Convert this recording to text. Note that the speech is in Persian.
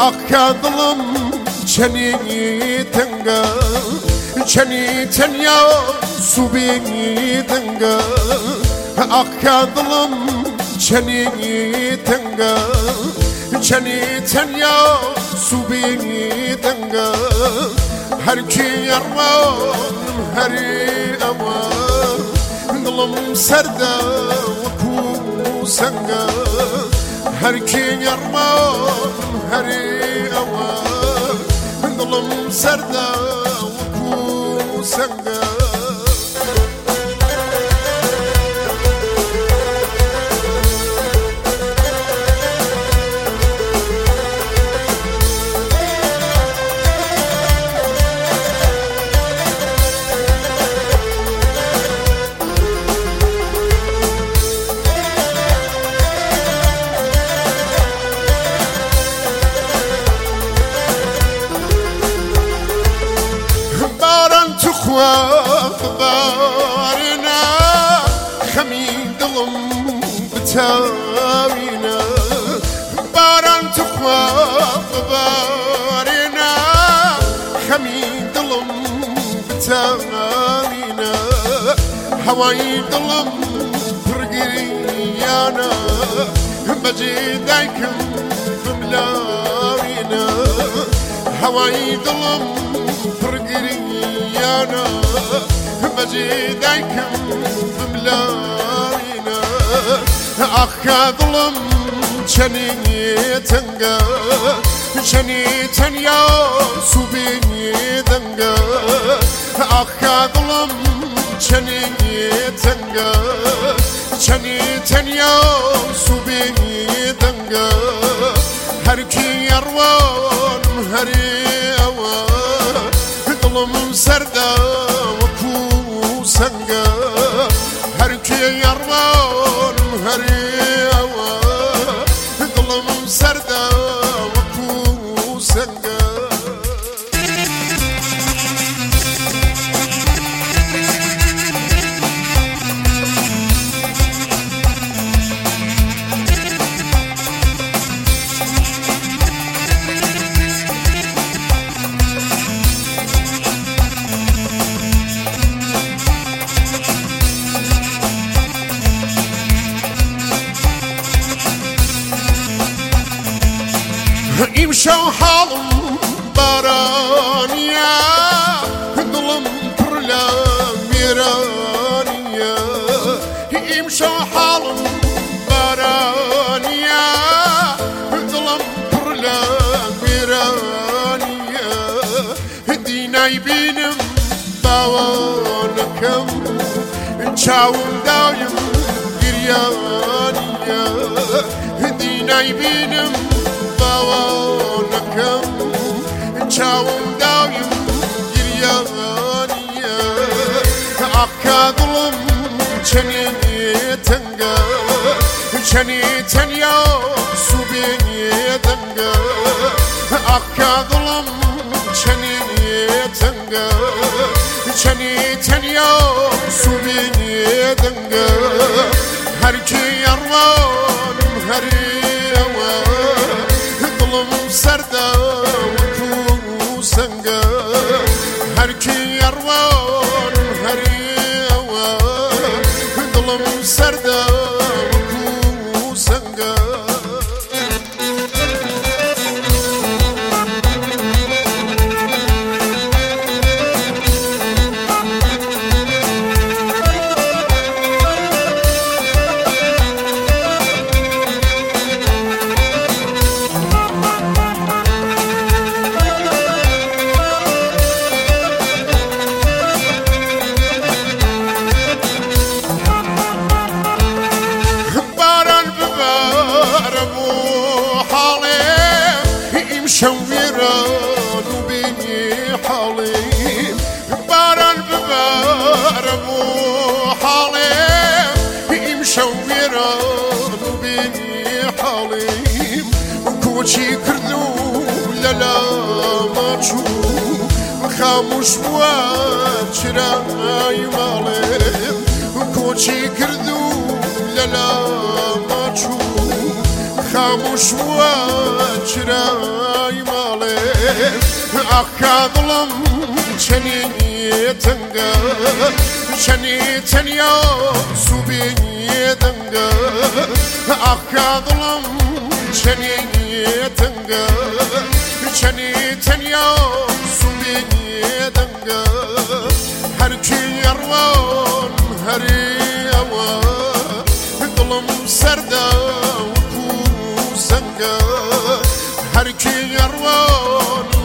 akka dilim çeni tanga çeni tenya subi tanga akka dilim çeni tanga çeni tenya subi tanga her ki yarvan her aman dilim serda ku sanga her ki yarvan her aman dilim serda ku sanga بارنا خمين دلم بتاوينا باران تخوى بارنا خمين دلم بتاوينا هواي دلم برقريانا بجي دايكم بملاوينا هواي دلم برقريانا بجي دايكم بملاوينا أخا ظلم شني تنقى شني تنيا سوبي دنقى أخا ظلم شني تنقى شني تنيا سوبي دنقى هركي يروان هري أوان ظلم سردا وكو سنقى هركي يروان هري أوان ظلم سردا وكو سنقى يمشوا حالهم بارانيا ظلم كرلا ميرانيا يمشوا حالهم بارانيا ظلم كرلا ميرانيا دينا يبينم باوانكم نشاون دايم قريانيا دينا يبينم باوانكم نشاوم دايم جريانيا أكا ظلم شني تنقى شني تنيا سوبي دنقى أكا ظلم شني تنقى شني تنيا سوبي دنقى هركي يروان هري سردا وكو سنقى هركي يروان هري أوان ظلم سردا وكو سنقى شويران وبيني حالي باران ببارب وحالي مشويران وبيني حالي وكوشي كردو للا ما تشوف خاموش بواد شراي مالي وكوشي كردو للا ما تشوف خاموش وجراي مالي أخاضلم شني تنقى شني تنيا سوبي تنقى أخاضلم شني تنقى شني تنيا سوبي تنقى هركي يروان هري أوان ظلم سردا هركي يروان